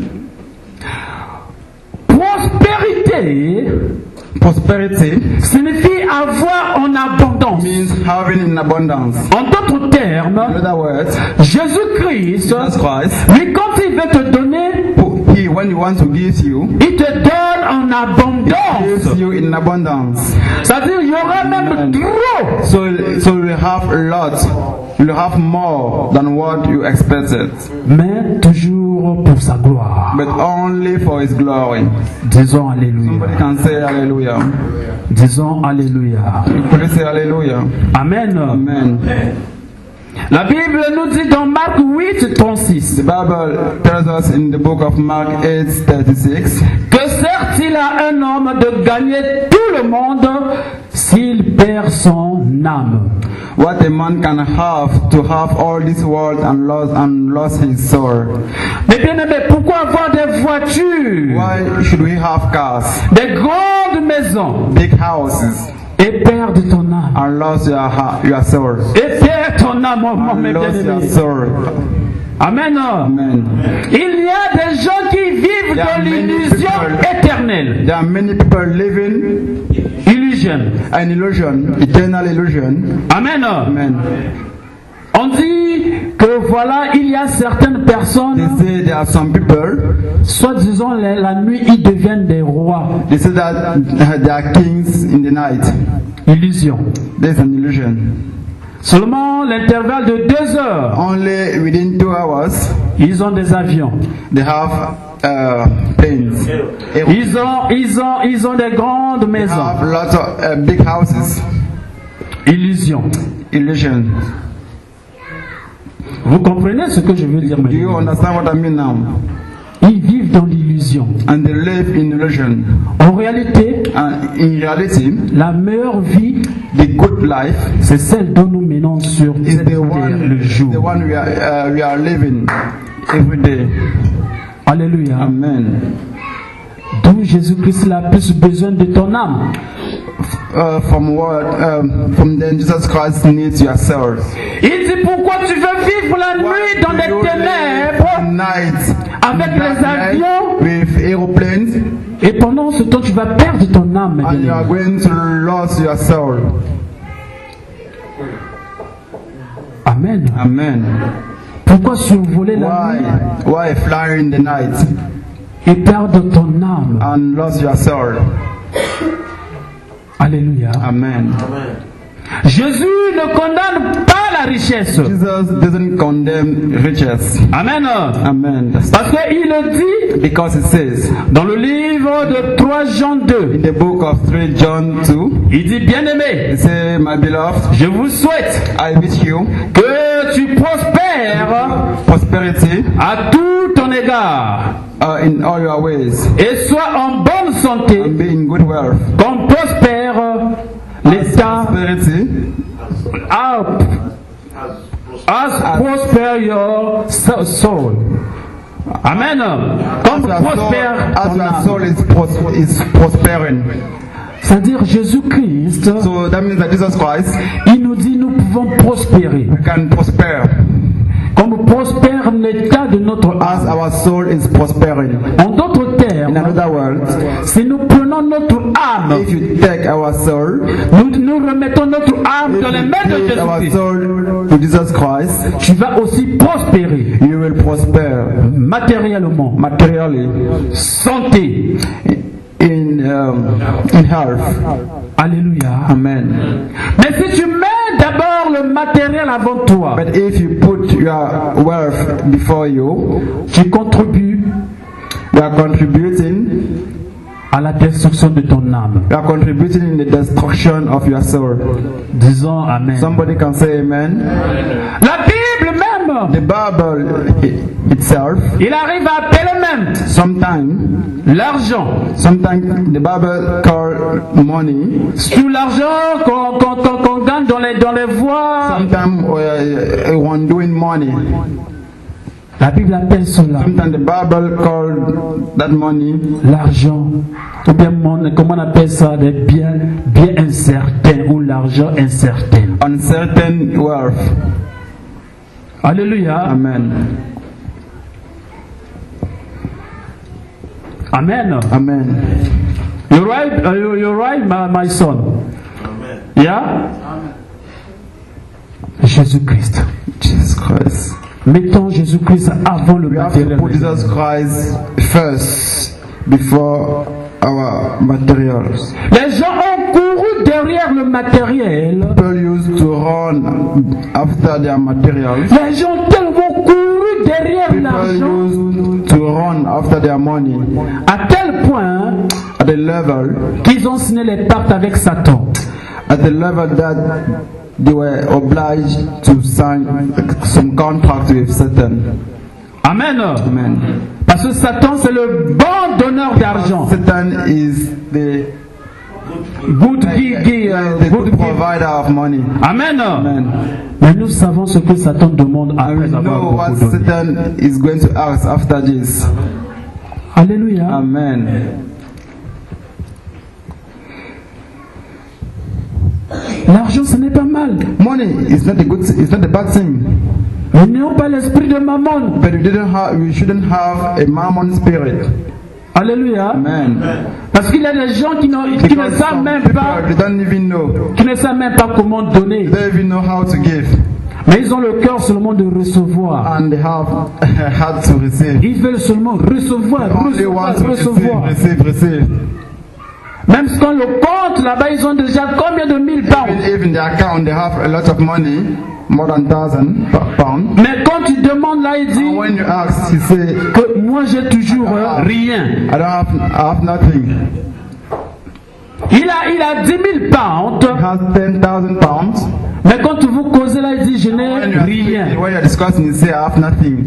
Prosperity Signifie avoir en abondance. means having in abundance. En d'autres In termes, other words, Jésus-Christ, Jesus Christ, lui, quand il veut te donner, when he wants to give you, il te donne en he abondance. gives you in abundance. C'est-à-dire, il y aura même trop. So you have a lot. You have more than what you expected. Mais toujours toujours pour sa gloire. but only for His glory. Disons Alléluia. Somebody can say hallelujah. Disons Alléluia. You could say hallelujah. Amen. Amen. La Bible nous dit dans Marc 8, 36 The Bible tells us in the book of Mark 8:36 que certes il a un homme de gagner tout le monde s'il perd son âme. what a man can have to have all this world and lost his soul. Mais bien aimé, pourquoi avoir des voitures, Why should we have cars, des grandes maisons big houses, et perdre ton âme? and lost your soul? Et perdre ton âme, mon And lost your bien-aimé. soul. Amen. Amen. Il y a des gens qui vivent There are dans many l'illusion people- éternelle. There are many people living Illusion. an illusion, eternal illusion. Amen. Amen. On dit que voilà, il y a certaines They personnes, say there are some people, soit disons la nuit, ils deviennent des rois. they say that they are kings in the night. Illusion. There's an illusion. Seulement l'intervalle de 2 heures, Only within 2 hours, ils ont des avions. they have planes. Ils ont des grandes They maisons. have lots of big houses. Illusion. Illusion. Vous comprenez ce que je veux dire Do you maintenant? understand what I mean now? Ils vivent dans l'illusion. And they live in illusion. En réalité, And in reality, la meilleure vie, the good life c'est celle dont nous menons sur is cette the terre le the jour. one we are living every day. Alléluia. Amen. D'où Jésus-Christ a plus besoin de ton âme. From then Jesus Christ needs your soul. Il dit pourquoi tu veux vivre la nuit dans Do you les live ténèbres night avec in dark les night avions with aeroplanes, et pendant ce temps tu vas perdre ton âme. and you are bien-aimé. going to lose your soul. Amen. Amen. Pourquoi survoler la nuit Why fly in the night et perdre ton âme? and lose your soul? Alléluia. Amen. Jésus ne condamne pas la richesse. Jesus doesn't condemn riches. Amen. Amen. Parce qu'il le dit Because it says dans le livre de 3 Jean 2. in the book of 3 John 2, Il dit bien-aimé, it says, my beloved, je vous souhaite I wish you que tu prospères prosperity à tout ton égard in all your ways, et sois en bonne santé and be in good wealth. comme prospère l'état Prosperity as prosper your soul. Amen. Comme prospère as ton your âme. soul is prospering. C'est-à-dire Jésus-Christ, So that means that Jesus Christ il nous dit nous pouvons prospérer. can prosper Comme prospère l'état de notre as âme. our soul is prospering. En d'autres In termes, another words, si nous prenons notre âme, if you take our soul, nous remettons notre âme dans les mains de if you give our Jésus-Christ, soul to Jesus Christ, tu vas aussi prospérer you will prosper matériellement, materially, santé. in health. Alléluia. Amen. Mais si tu mets d'abord le matériel avant toi, But if you put your wealth before you, tu contribues you are contributing. à la destruction de ton âme. You are contributing in the destruction of your soul. Disons Amen. Somebody can say amen. La Bible même, The Bible itself, il arrive à appeler même l'argent. sometimes the Bible call money. Tout l'argent qu'on gagne dans les voies. Sometimes when doing money. La Bible appelle cela Sometimes the Bible call that money l'argent. Ou bien comment on appelle ça, des biens incertains ou l'argent incertain. uncertain wealth. Alléluia. Amen. Amen. Amen. You're right, my son. Yeah? Jésus-Christ. Jesus Christ. Mettons Jésus-Christ avant le We have to matériel. put Jesus Christ first before our materials. Les gens ont couru derrière le matériel. People used to run after their materials. Les gens ont tellement couru courent derrière People l'argent used to run after their money à tel point at the level qu'ils ont signé les pactes avec Satan. at the level that they were obliged to sign some contract with Satan. Amen. Amen. Parce que Satan, c'est le bon donneur d'argent. Satan is the Good good provider of money. Amen. Amen. Mais nous savons ce que Satan demande And après we avoir know what beaucoup donné. Satan is going to ask after this. Alléluia. Amen. L'argent, ce n'est pas mal. Money is not a bad thing. Nous n'ayons pas l'esprit de mammon. But we shouldn't have a mammon spirit. Alléluia. Amen. Parce qu'il y a des gens qui ne Because savent some même people, pas, they don't even know. qui ne savent même pas comment donner. They don't even know how to give. Mais ils ont le cœur seulement de recevoir. And they have had to receive. Ils veulent seulement recevoir, They want to recevoir. receive. Même quand le compte là-bas, ils ont déjà combien de 1000 pounds. Even in their account, they have a lot of money, more than 1,000 pounds. Mais quand tu demandes là, il And dit when you ask, you say, que moi j'ai toujours rien. I have nothing. Il a 10 000 pounds. He has 10,000 pounds. Mais quand vous causez là, il dit je n'ai rien. When you're discussing, you say, I have nothing.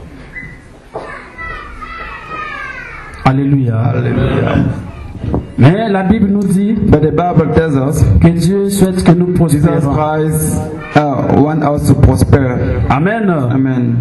Alléluia. Hallelujah. Mais la Bible nous dit But the Bible tells us que Dieu souhaite que nous Jesus prospérons. Christ wants us to prosper. Amen. Amen.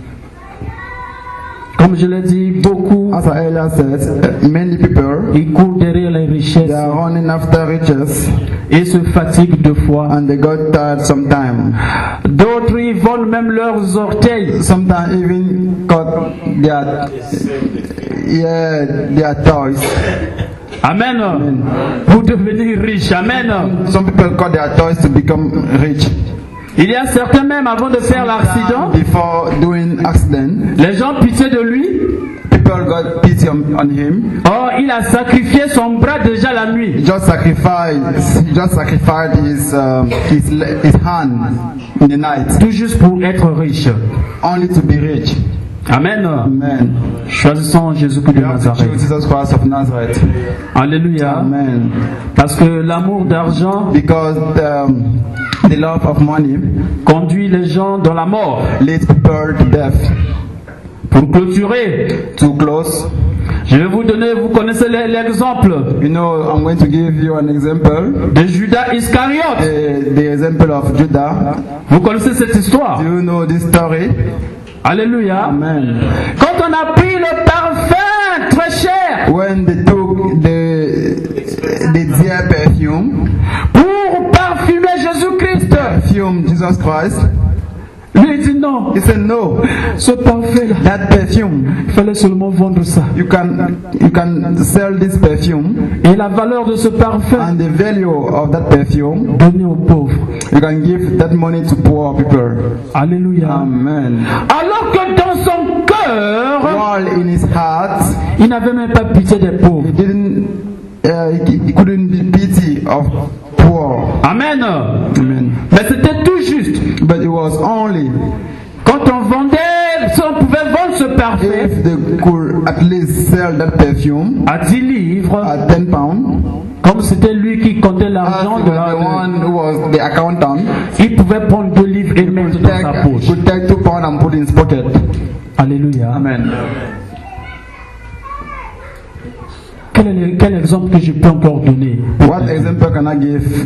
Comme je l'ai dit, beaucoup As I earlier said, many people, ils courent derrière les richesses they are running after riches et se fatiguent de fois. and they got tired sometimes. D'autres ils volent même leurs orteils. Sometimes even cut their toys. Amen. Pour devenir riche. Amen. Some people cut their toys to become rich. Il y a certains même avant de faire l'accident, Before doing accident, les gens pitié de lui. people got pity on him. Oh, il a sacrifié son bras déjà la nuit. He just sacrificed his hand in the night, Tout juste pour être riche. only to be rich. Amen. Amen. Choisissons Jésus-Christ de You have to choose Nazareth. Jesus Christ of Nazareth. Alléluia. Amen. Parce que l'amour d'argent Because the love of money conduit les gens dans la mort. leads people to death. Pour clôturer, Too close. je vais vous donner, vous connaissez l'exemple You know, I'm going to give you an example. de Judas Iscariote. The example of Judah. Vous connaissez cette histoire. Do you know this story? Alléluia. Amen. Quand on a pris le parfum très cher When they took the dear perfume, pour parfumer Jésus-Christ, perfume Jesus Christ, lui il dit non, he said no. ce parfum-là, That perfume, il fallait seulement vendre ça. you can sell this perfume, Et la valeur de ce parfum, and the value of that perfume, donner aux pauvres. you can give that money to poor people. Alléluia. Amen. Alors que dans son cœur, While in his heart, il n'avait même pas pitié des pauvres. he couldn't be pity of poor. Amen. Amen. Mais c'était tout juste. But it was only Quand on vendait, si on pouvait vendre ce parfum if they could at least sell that perfume à 10 livres, at 10 pounds. comme c'était lui qui comptait As l'argent, he was the one who was the accountant, il pouvait prendre 2 livres et mettre dans sa poche. could take 2 pounds and put in his pocket. Alléluia. Amen. Quel exemple que je peux encore donner? What example can I give?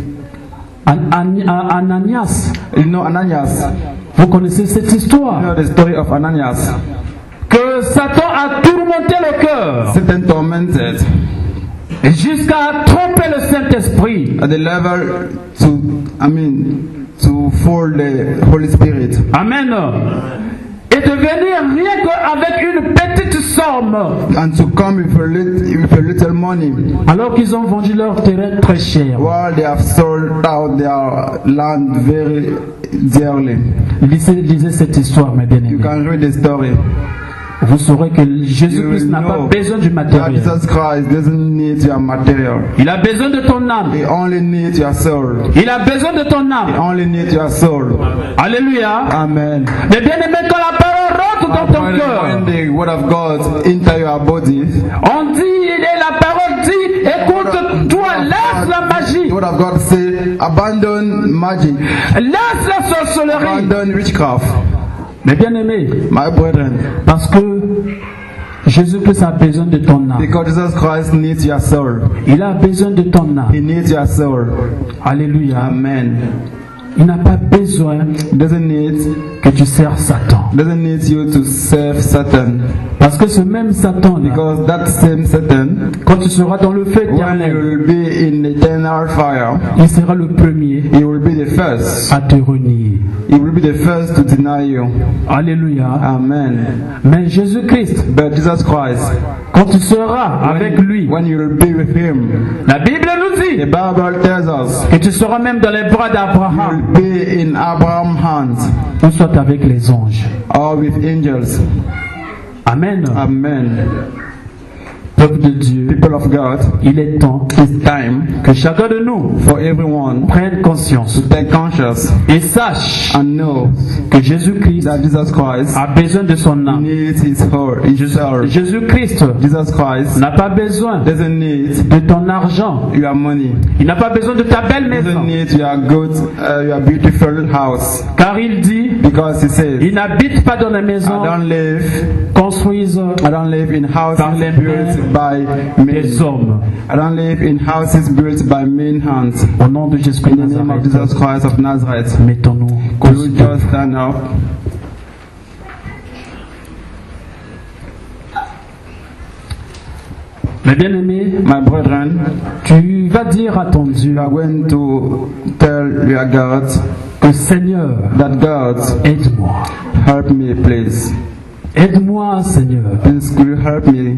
Ananias. You know Ananias. Vous connaissez cette You histoire? know the story of Ananias. Que Satan a tourmenté le cœur Satan tormented jusqu'à tromper le Saint-Esprit. at the level to fool the Holy Spirit. Amen. Et de venir rien qu'avec une petite somme, And to come with a little money, alors qu'ils ont vendu leur terrain très cher. while they have sold out their land very dearly. Lisez cette histoire, mes You bien-aimés. can read the story. Vous saurez que You Jésus-Christ will n'a pas know besoin du that matériel. Jesus Christ doesn't need your material. Il a besoin de ton âme. He only needs your soul. Il a besoin de ton He âme. only needs your soul. Alléluia. Amen. Mais bien-aimés, quand la parole rentre dans word of God into your body. On dit, et la parole dit, écoute-toi, laisse la magie, The word of God say, abandon magic, laisse la sorcellerie. abandon witchcraft. Mais bien aimé, My brethren, parce que Jésus-Christ a besoin de ton âme. because Jesus Christ needs your soul. Il a besoin de ton âme. He needs your soul. Alléluia. Amen. Il n'a pas besoin He doesn't need que tu sers Satan. you to serve Satan. Parce que ce même Satan, Because that same Satan, quand tu seras dans le feu when éternel, you will be in eternal fire, il sera le premier he will be the first. à te renier. He will be the first to deny you. Alléluia. Amen. Mais Jésus-Christ, But Jesus Christ, quand tu seras avec lui, when you will be with him, la Bible nous the dit Bible tells us, que tu seras même dans les bras you d'Abraham, will be in Abraham's hands ou soit avec les anges. or with angels. Amen. Amen. Peuple de Dieu, People of God, il est temps it's time que chacun de nous for everyone prenne conscience to take conscious et sache and know que Jésus-Christ that Jesus Christ a besoin de son âme. needs his soul. Jésus-Christ Jesus Christ n'a pas besoin doesn't need de ton argent. your money. Il n'a pas besoin de ta belle He maison. doesn't need your good, your beautiful house. Car il dit, Because he says, il n'habite pas dans les maisons I don't live in houses Par les built by des men. hommes. I don't live in houses built by men hands. Au nom de Jésus In the name of Nazareth, Jesus Christ of Nazareth, mettons-nous could you just stand up? Mais bien aimé, My brethren, tu vas dire à ton you Dieu are going to tell your God que Seigneur, that God, aide-moi. help me please. Aide-moi, Seigneur, Please could you help me?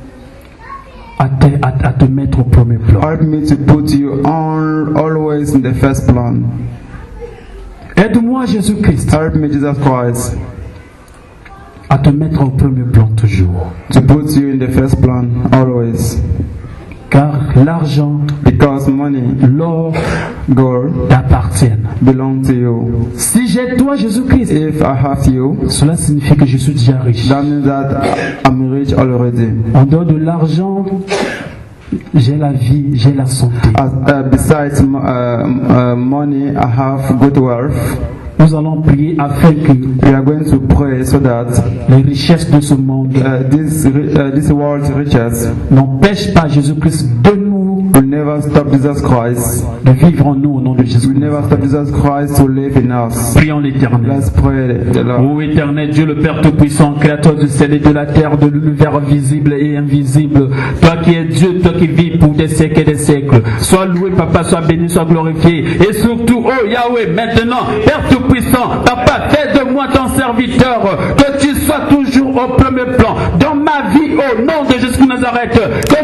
à te mettre au premier plan. Help me to put you on always in the first plan. Aide-moi, Jésus-Christ, Help me, Jesus Christ, à te mettre au premier plan toujours. to put you in the first plan always. Car l'argent, Because money, l'or gold, t'appartiennent. belong to you. Si j'ai toi, Jésus-Christ, If I have you, cela signifie que je suis déjà riche. that means that I'm rich already. En dehors de l'argent, j'ai la vie, j'ai la santé. Besides money, I have good wealth. Nous allons prier afin que We are going to pray so that les richesses de ce monde this world's riches n'empêchent pas Jésus-Christ de nous, will never stop Jesus Christ. de vivre en nous au nom de Jésus. Will never stop Jesus Christ to live in us. Prions l'Éternel. Let's pray the Lord. Ô Éternel Dieu, le Père Tout-Puissant, Créateur du ciel et de la terre, de l'univers visible et invisible, toi qui es Dieu, toi qui vis pour des siècles et des siècles, sois loué, Papa, sois béni, sois glorifié, et surtout, oh Yahweh, maintenant, Père Tout-Puissant, Papa, fais de moi ton serviteur, que tu sois toujours au premier plan, dans ma vie, au nom de Jésus de Nazareth, que